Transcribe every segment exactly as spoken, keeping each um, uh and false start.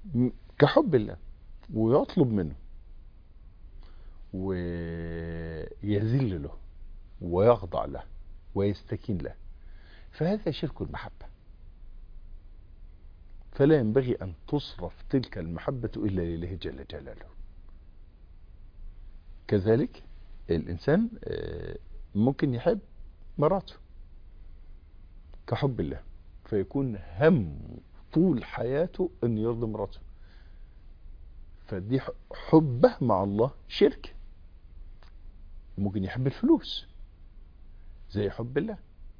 كحب الله، ويطلب منه ويذل له ويخضع له ويستكين له، فهذا شرك المحبة. فلا ينبغي أن تصرف تلك المحبة إلا لله جل جلاله. كذلك الإنسان ممكن يحب مراته كحب الله، فيكون هم طول حياته أن يرضي مراته، فدي حبه مع الله شرك. ممكن يحب الفلوس زي حب الله،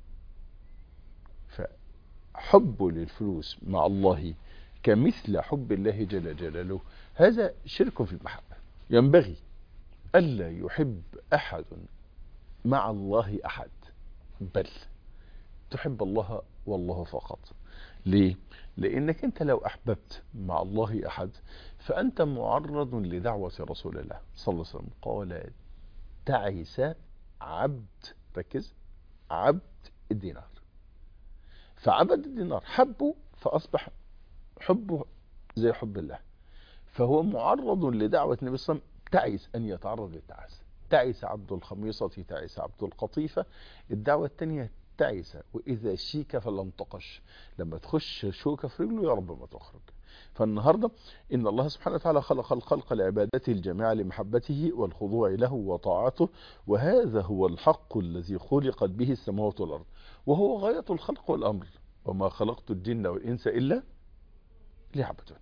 فحبه للفلوس مع الله كمثل حب الله جل جلاله، هذا شرك في المحبة. ينبغي ألا يحب أحد مع الله أحد، بل تحب الله والله فقط. ليه؟ لأنك أنت لو أحببت مع الله أحد فأنت معرض لدعوة رسول الله صلى الله عليه وسلم. قال تعيس عبد، ركز، عبد الدينار. فعبد الدينار حبه فأصبح حبه زي حب الله، فهو معرض لدعوة النبي صلى الله عليه وسلم. تعيس أن يتعرض للتعس، تعيس عبد الخميصة، تعيس عبد القطيفة. الدعوة الثانية تعيس وإذا شيك فلم تقش، لما تخش شوكة في رجله يا رب ما تخرج. فالنهاردة إن الله سبحانه وتعالى خلق الخلق لعبادته الجميع لمحبته والخضوع له وطاعته، وهذا هو الحق الذي خلقت به السماوات والأرض، وهو غاية الخلق والأمر. وما خلقت الجن والإنس إلا ليعبدون.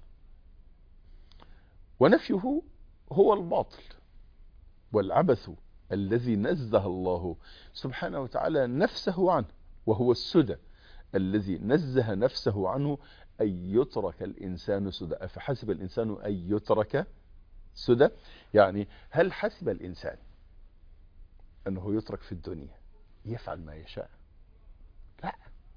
ونفيه هو الباطل والعبث الذي نزه الله سبحانه وتعالى نفسه عنه، وهو السدى الذي نزه نفسه عنه أن يترك الإنسان سدى. أفحسب الإنسان أن يترك سدى؟ يعني هل حسب الإنسان أنه يترك في الدنيا يفعل ما يشاء؟ لا.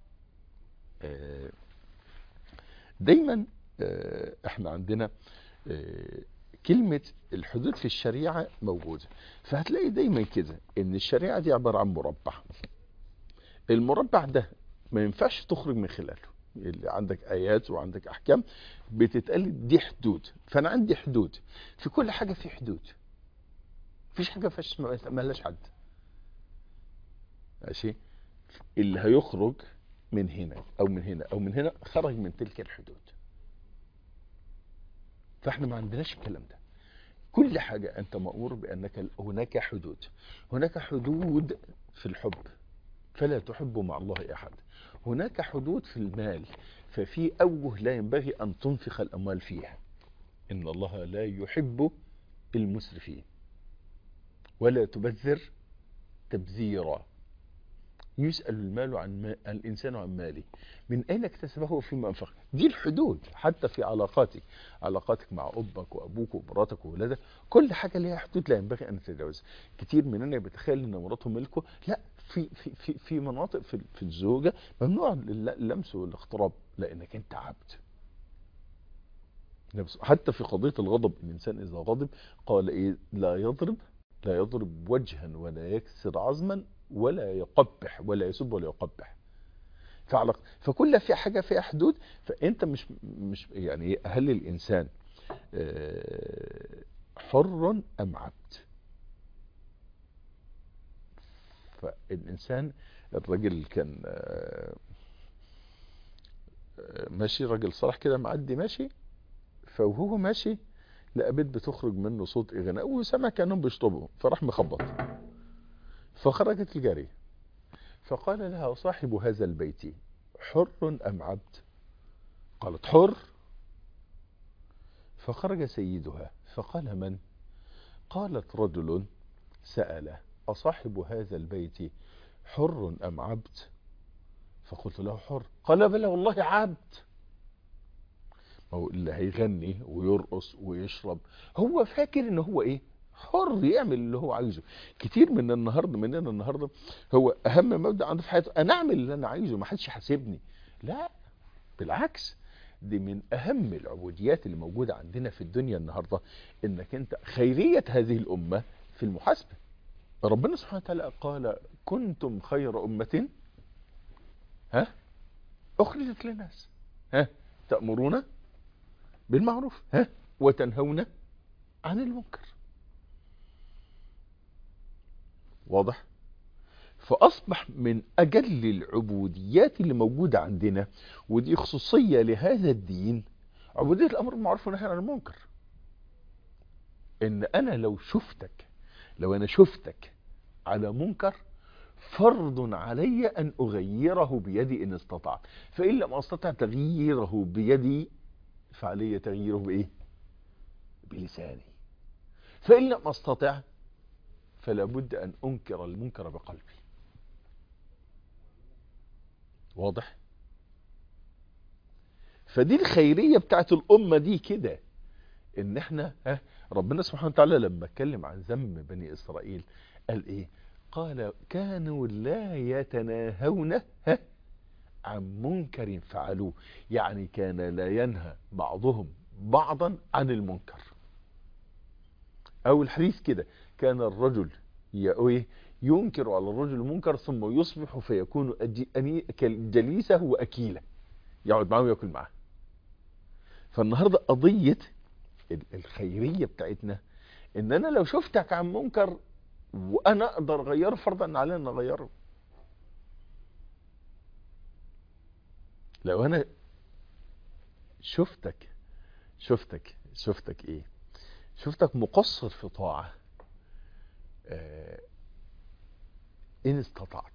دايما احنا عندنا كلمة الحدود في الشريعة موجودة، فهتلاقي دايما كده ان الشريعة دي عبارة عن مربع. المربع ده ما ينفعش تخرج من خلاله، اللي عندك آيات وعندك أحكام بتتقال دي حدود. فأنا عندي حدود في كل حاجة، في حدود، مفيش حاجة فيش مالهاش حد. ماشي؟ اللي هيخرج من هنا أو من هنا أو من هنا خرج من تلك الحدود. فاحنا ما عندناش الكلام ده. كل حاجة أنت مأمور بأنك هناك حدود. هناك حدود في الحب، فلا تحب مع الله أحد. هناك حدود في المال، ففي أوجه لا ينبغي أن تنفق الأموال فيها. إن الله لا يحب المسرفين ولا تبذر تبذيرا. يسأل المال عن ما... الإنسان عن ماله من أين اكتسبه وفيما أنفقه. دي الحدود. حتى في علاقاتك، علاقاتك مع أبك وأبوك ومراتك وولادك، كل حاجة لها حدود لا ينبغي أن تتجاوزها. كتير مننا بيتخيل أن مراته ملكه. لا، في في في في مناطق في في الزوجة ممنوع اللمس والاقتراب، لأنك أنت عبد. حتى في قضية الغضب، الإنسان إذا غضب قال إيه؟ لا يضرب لا يضرب وجها ولا يكسر عظما ولا يقبح، ولا يسب ولا يقبح. فعلق فكل في حاجة فيها حدود. فأنت مش مش يعني هل الإنسان حر أم عبد؟ فالإنسان، الرجل كان ماشي، راجل صالح كده معدي ماشي، فوهو ماشي لقى بيت بتخرج منه صوت إغناء وسمع كأنهم بيشطبوا، فراح مخبط. فخرجت الجارية فقال لها صاحب هذا البيت حر أم عبد؟ قالت حر. فخرج سيدها فقال من؟ قالت رجل سأل أصاحب هذا البيت حر أم عبد؟ فقلت له حر. قال بلى والله عبد. هو اللي هيغني ويرقص ويشرب هو فاكر ان هو ايه؟ حر، يعمل اللي هو عايزه. كتير من النهارده مننا النهارده هو اهم مبدأ عنده في حياته انا اعمل اللي انا عايزه، ما حدش يحاسبني. لا، بالعكس، دي من اهم العبوديات اللي موجوده عندنا في الدنيا النهارده، انك انت خيريه هذه الامه في المحاسبه. ربنا سبحانه وتعالى قال كنتم خير امه ها اخرجت للناس ها تأمرون بالمعروف ها وتنهون عن المنكر. واضح؟ فأصبح من أجل العبوديات اللي موجودة عندنا، ودي خصوصية لهذا الدين، عبودية الأمر بالمعروف والنهي عن المنكر. إن أنا لو شفتك لو أنا شفتك على منكر فرض علي أن أغيره بيدي إن استطعت، فإن لم أستطع تغييره بيدي فعلي تغييره بإيه؟ بلساني. فإن لم أستطع فلا بد أن أنكر المنكر بقلبي. واضح؟ فدي الخيرية بتاعت الأمة دي كده، إن إحنا ها ربنا سبحانه وتعالى لما اتكلم عن ذنب بني إسرائيل قال إيه؟ قال كانوا لا يتناهون ها عن منكر فعلوه، يعني كان لا ينهى بعضهم بعضا عن المنكر. أو الحديث كده كان الرجل ينكر على الرجل المنكر ثم يصبح فيكون جليسه وأكيله، يقعد معه ويأكل معه. فالنهاردة قضية الخيرية بتاعتنا ان انا لو شفتك عن منكر وانا اقدر اغيره فرضا علينا ان اغيره. لو انا شفتك شفتك شفتك ايه شفتك مقصر في طاعة آه ان استطعت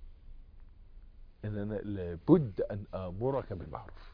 ان انا لابد ان امرك بالمعروف،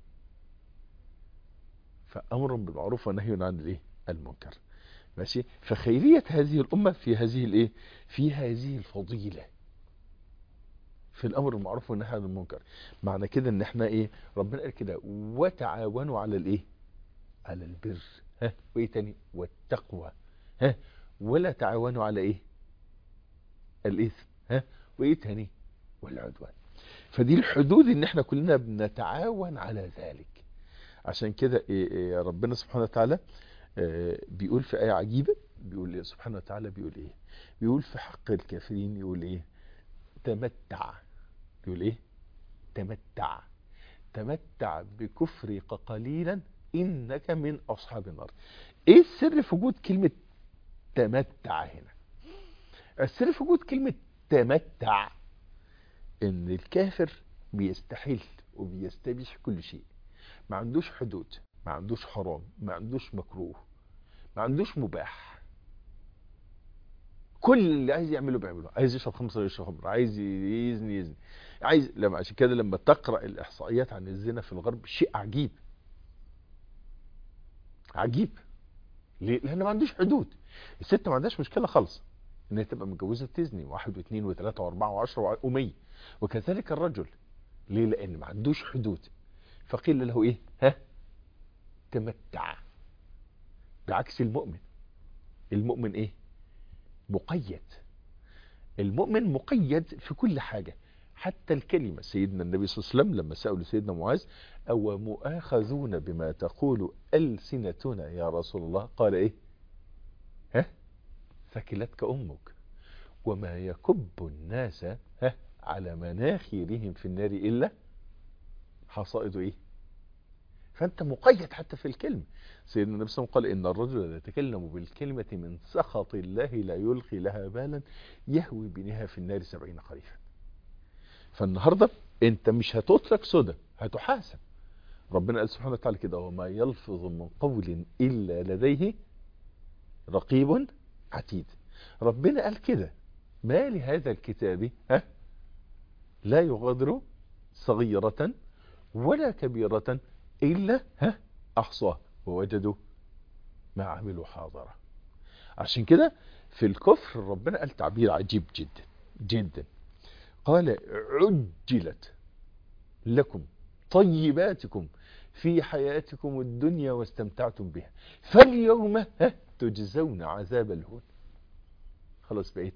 فامر بالمعروف ونهي عن الايه المنكر. ماشي؟ فخيرية هذه الامة في هذه الايه في هذه الفضيلة في الامر بالمعروف والنهي عن المنكر. معنى كده ان احنا ايه ربنا قال كده وتعاونوا على الايه على البر ها وايه تاني والتقوى ها ولا تعاونوا على ايه الاثم ها وايه تاني والعدوان. فدي الحدود ان احنا كلنا بنتعاون على ذلك. عشان كده إيه إيه ربنا سبحانه وتعالى إيه بيقول في آية عجيبة، بيقول إيه سبحانه وتعالى بيقول ايه بيقول في حق الكافرين يقول ايه تمتع يقول ايه تمتع تمتع بكفرك قليلا انك من اصحاب النار. ايه السر في وجود كلمة تمتع هنا؟ السر في وجود كلمة تمتع ان الكافر بيستحل وبيستبيح كل شيء، ما عندوش حدود، ما عندوش حرام، ما عندوش مكروه، ما عندوش مباح، كل اللي عايز يعمله بيعمله. عايز يشرب خمسة يشرب خمر، عايز يزني يزني، عايز لما عشان كده لما تقرأ الإحصائيات عن الزنا في الغرب شيء عجيب عجيب. ليه؟ لأنه ما عندوش حدود. الست ما عندهاش مشكلة خالص ان هي تبقى متجوزة تزني واحد واثنين وثلاثة واربعة وعشرة ومية، وكذلك الرجل. ليه؟ لأن ما عندوش حدود. فقيل له ايه ها تمتع. بعكس المؤمن. المؤمن ايه مقيد. المؤمن مقيد في كل حاجة حتى الكلمة. سيدنا النبي صلى الله عليه وسلم لما سألوا سيدنا معاذ أو مؤاخذون بما تقول ألسنتنا يا رسول الله قال ايه ها ثكلتك أمك وما يكب الناس ها على مناخرهم في النار إلا حصائد ايه. فأنت مقيد حتى في الكلمة. سيدنا النبي صلى الله عليه وسلم قال إن الرجل لا يتكلم بالكلمة من سخط الله لا يلقي لها بالا يهوي بنها في النار سبعين خريفا. فالنهاردة أنت مش هتترك سدى، هتحاسب. ربنا قال سبحانه وتعالى كده وما يلفظ من قول إلا لديه رقيب عتيد. ربنا قال كده ما لهذا الكتاب ها لا يغادر صغيرة ولا كبيرة إلا ها أحصاه ووجدوا ما عملوا حاضرة. عشان كده في الكفر ربنا قال تعبير عجيب جدا جدا. قال عجلت لكم طيباتكم في حياتكم الدنيا واستمتعتم بها فاليوم ها تجزون عذاب الهون. خلاص بقيت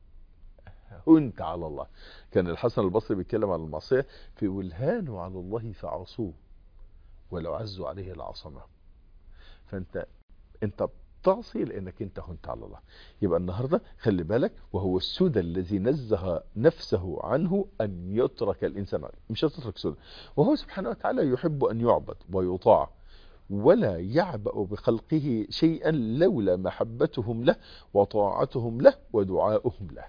هنت على الله. كان الحسن البصري بيتكلم عن المعصية في والهان على الله فعصوه ولو عزوا عليه العصمة. فانت انت بتعصي لانك انت هنت على الله. يبقى النهاردة خلي بالك وهو السدى الذي نزه نفسه عنه ان يترك الانسان عنه. مش هتترك سدى، وهو سبحانه وتعالى يحب ان يعبد ويطاع ولا يعبأ بخلقه شيئا لولا محبتهم له وطاعتهم له ودعاؤهم له.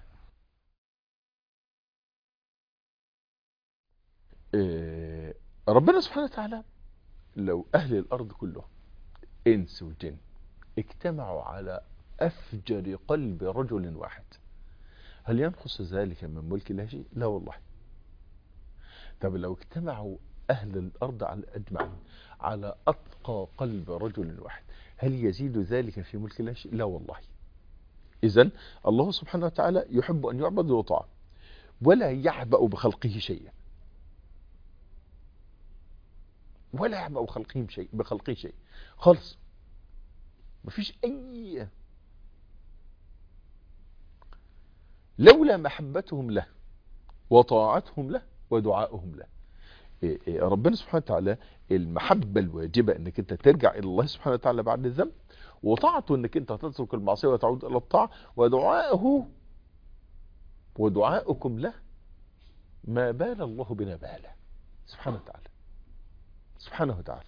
إيه ربنا سبحانه وتعالى لو أهل الأرض كلهم إنس وجن اجتمعوا على أفجر قلب رجل واحد، هل ينقص ذلك من ملك الله شيء؟ لا والله. طب لو اجتمعوا أهل الأرض على أجمعين على أتقى قلب رجل واحد، هل يزيد ذلك في ملك الله شيء؟ لا والله. إذن الله سبحانه وتعالى يحب أن يعبد ويطاع ولا يعبأ بخلقه شيئا، ولا يعبأ بخلقهم شيء بخلقه شيء خالص، مفيش أي. لولا محبتهم له وطاعتهم له ودعاؤهم له. ربنا سبحانه وتعالى المحبة الواجبة انك انت ترجع الى الله سبحانه وتعالى بعد الذنب، وطاعته انك انت تترك المعصية وتعود الى الطاعة، ودعائه ودعاؤكم له ما بال الله بنا باله سبحانه وتعالى سبحانه وتعالى.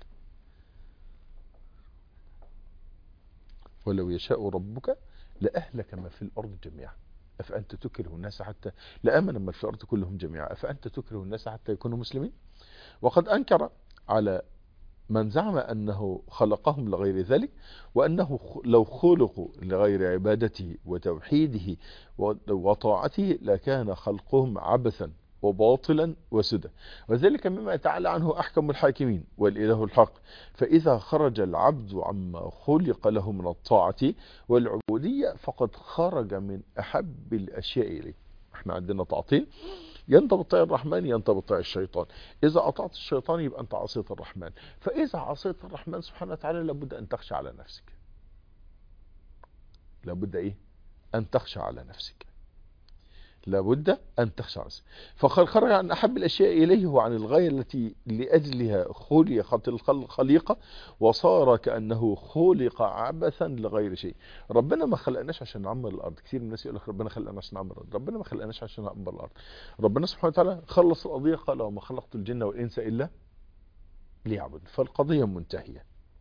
ولو يشاء ربك لأهلك ما في الأرض جميعا أفأنت تكره الناس حتى لآمن من في الأرض كلهم جميعا أفأنت تكره الناس حتى يكونوا مسلمين. وقد أنكر على من زعم أنه خلقهم لغير ذلك، وأنه لو خلقوا لغير عبادته وتوحيده وطاعته لكان خلقهم عبثا وباطلا وسدى، وذلك مما يتعالى عنه أحكم الحاكمين والإله الحق. فإذا خرج العبد عما خلق له من الطاعة والعبودية فقد خرج من أحب الأشياء إليه. احنا عندنا تعطيل، ينطبق طيع الرحمن ينطبق طيع الشيطان. إذا أطعت الشيطان يبقى أنت عصيت الرحمن، فإذا عصيت الرحمن سبحانه وتعالى لابد أن تخشى على نفسك، لابد إيه أن تخشى على نفسك، لابد أن تخشى على نفسك. فخرج عن أحب الأشياء إليه وعن الغاية التي لأجلها خلقت الخليقة، وصار كأنه خلق عبثا لغير شيء. ربنا ما خلقناش عشان نعمر الأرض. كثير من الناس يقول لك ربنا خلقنا عشان نعمر الأرض. ربنا ما خلقناش عشان نعمر الأرض. ربنا سبحانه وتعالى خلص القضية، قال وما خلقت الجن والإنس إلا ليعبد، فالقضية منتهية.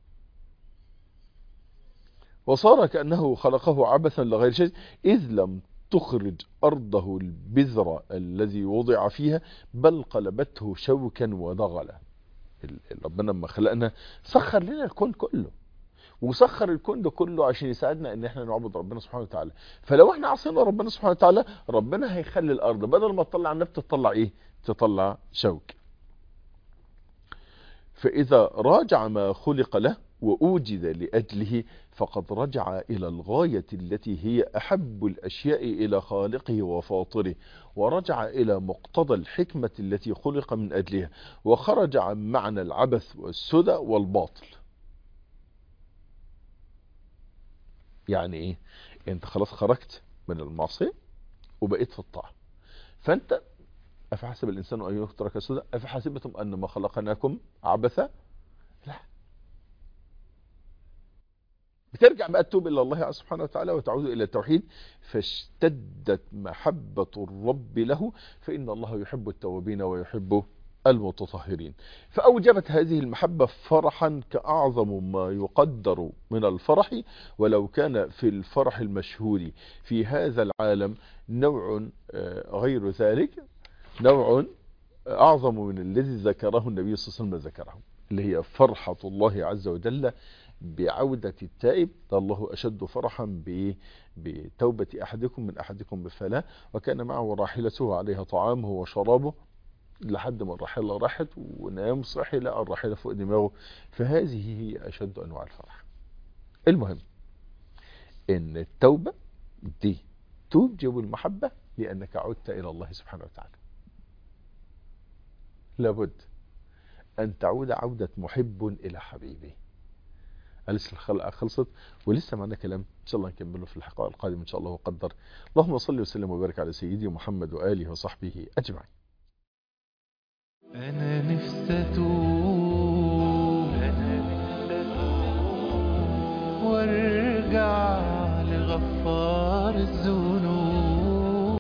وصار كأنه خلقه عبثا لغير شيء إذ لم تخرج أرضه البذر الذي وضع فيها بل قلبته شوكا ودغلا. ربنا لما خلقنا سخر لنا الكون كله، وسخر الكون ده كله عشان يساعدنا ان احنا نعبد ربنا سبحانه وتعالى. فلو احنا عصينا ربنا سبحانه وتعالى ربنا هيخلي الارض بدل ما تطلع نبت تطلع ايه؟ تطلع شوك. فاذا راجع ما خلق له وأوجد لأجله فقد رجع إلى الغاية التي هي أحب الأشياء إلى خالقه وفاطره، ورجع إلى مقتضى الحكمة التي خلق من أجلها، وخرج عن معنى العبث والسدى والباطل. يعني إيه؟ أنت خلاص خرجت من المعصية وبقيت في الطاعة، فأنت أفحسب الإنسان أن يترك سدى أفحسبتم أنما خلقناكم عبثا؟ لا، بترجع بقى تتوب إلى الله سبحانه وتعالى وتعود إلى التوحيد، فاشتدت محبة الرب له، فإن الله يحب التوابين ويحب المتطهرين. فأوجبت هذه المحبة فرحا كأعظم ما يقدر من الفرح، ولو كان في الفرح المشهود في هذا العالم نوع غير ذلك، نوع أعظم من الذي ذكره النبي صلى الله عليه وسلم ذكره، اللي هي فرحة الله عز وجل بعودة التائب. الله أشد فرحا بتوبة أحدكم من أحدكم بفلاة وكان معه راحلته عليها طعامه وشرابه لحد ما الراحلة راحت ونام صحي لقى الراحلة فوق دماغه. فهذه هي أشد أنواع الفرح. المهم إن التوبة دي توجب المحبة لأنك عدت إلى الله سبحانه وتعالى. لابد أن تعود عودة محب إلى حبيبه. لسه الخلقة خلصت ولسه معنا كلام إن شاء الله نكمله في الحلقة القادمة إن شاء الله وقدر. اللهم صل وسلم وبارك على سيدي محمد وآله وصحبه أجمعين. أنا نفسي أتوب، أنا نفسي أتوب وارجع لغفار الذنوب.